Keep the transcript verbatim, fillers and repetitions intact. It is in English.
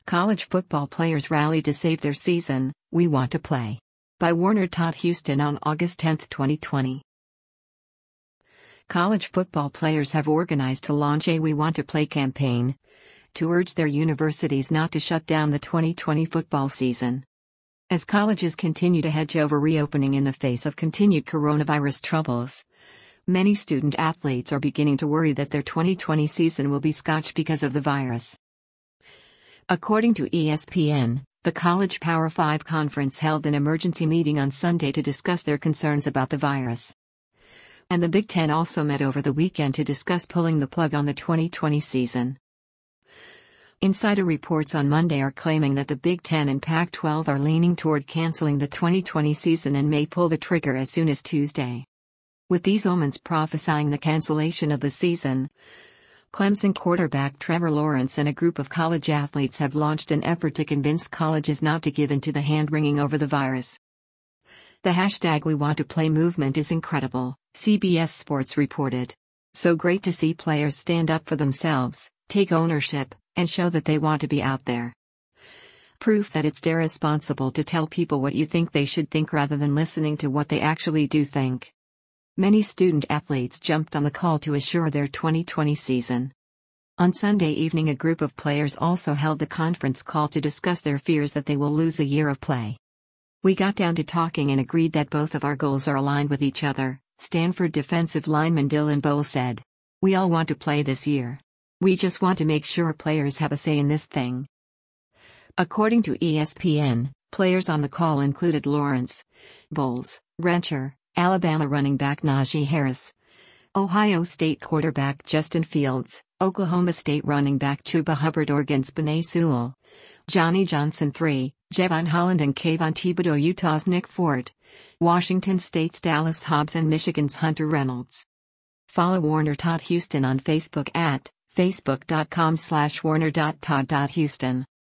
College football players rally to save their season, We Want to Play. By Warner Todd Houston on August tenth, twenty twenty. College football players have organized to launch a We Want to Play campaign to urge their universities not to shut down the twenty twenty football season. As colleges continue to hedge over reopening in the face of continued coronavirus troubles, many student athletes are beginning to worry that their twenty twenty season will be scotched because of the virus. According to E S P N, the College Power Five Conference held an emergency meeting on Sunday to discuss their concerns about the virus. And the Big Ten also met over the weekend to discuss pulling the plug on the twenty twenty season. Insider reports on Monday are claiming that the Big Ten and Pac twelve are leaning toward canceling the twenty twenty season and may pull the trigger as soon as Tuesday. With these omens prophesying the cancellation of the season, Clemson quarterback Trevor Lawrence and a group of college athletes have launched an effort to convince colleges not to give in to the hand-wringing over the virus. The hashtag We Want to Play movement is incredible, C B S Sports reported. So great to see players stand up for themselves, take ownership, and show that they want to be out there. Proof that it's irresponsible to tell people what you think they should think rather than listening to what they actually do think. Many student athletes jumped on the call to assure their twenty twenty season. On Sunday evening, a group of players also held a conference call to discuss their fears that they will lose a year of play. We got down to talking and agreed that both of our goals are aligned with each other, Stanford defensive lineman Dylan Bowl said. We all want to play this year. We just want to make sure players have a say in this thing. According to E S P N, players on the call included Lawrence, Bowles, Rencher, Alabama running back Najee Harris, Ohio State quarterback Justin Fields, Oklahoma State running back Chuba Hubbard, Oregon's Penei Sewell, Johnny Johnson the third, Jevon Holland and Kayvon Thibodeaux, Utah's Nick Fort, Washington State's Dallas Hobbs and Michigan's Hunter Reynolds. Follow Warner Todd Houston on Facebook at facebook dot com slash warner dot todd dot houston.